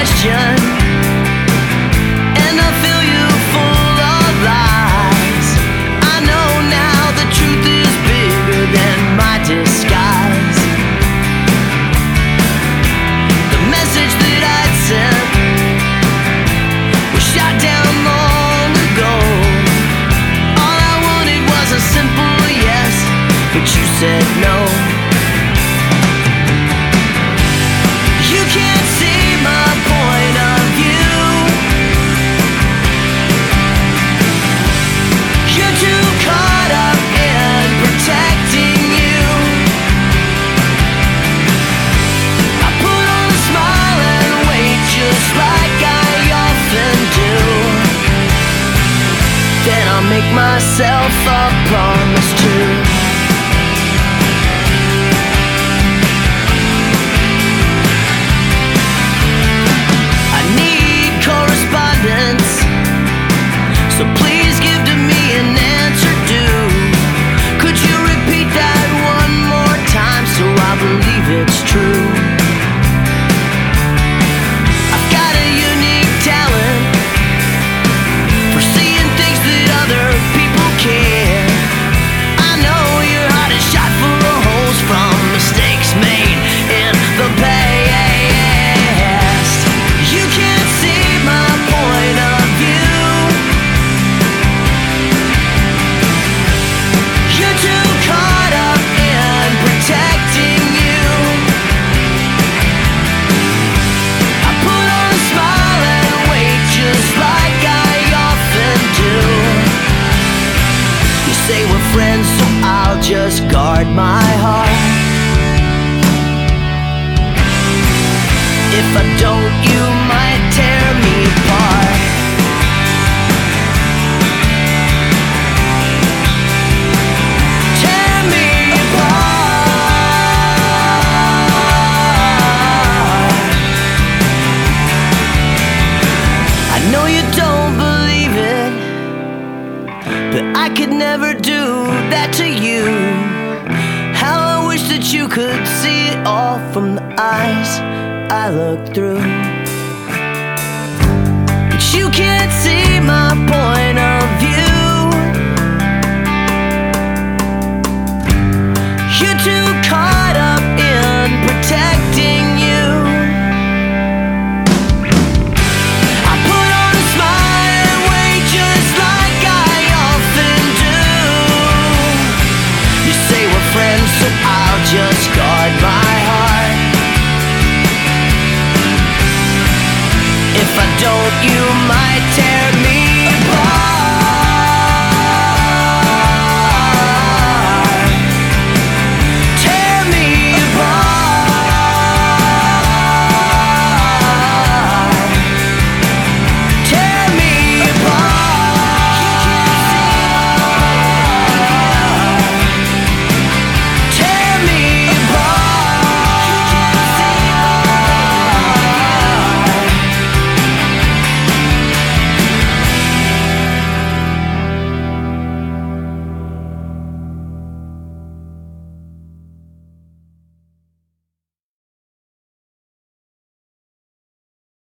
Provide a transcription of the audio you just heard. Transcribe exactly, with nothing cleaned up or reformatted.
question, and I feel you full of lies. I know now the truth is bigger than my disguise. The message that I'd sent was shot down long ago. All I wanted was a simple yes, but you said no. You can't see my point of view. You're too caught up in protecting you. I put on a smile and wait just like I often do. Then I'll make myself a promise too. So please give to me an answer due. Could you repeat that one more time so I believe it's true? I've got a unique talent for seeing things that other people can't. I know your heart is shot full of holes from mistakes made in the past. You can't see my point of view. Say we're friends, so I'll just guard my heart. If I don't, you might tear me apart. Tear me apart. I know you don't believe it, but I could never do that to you. How I wish that you could see it all from the eyes I look through. But you can't see my point.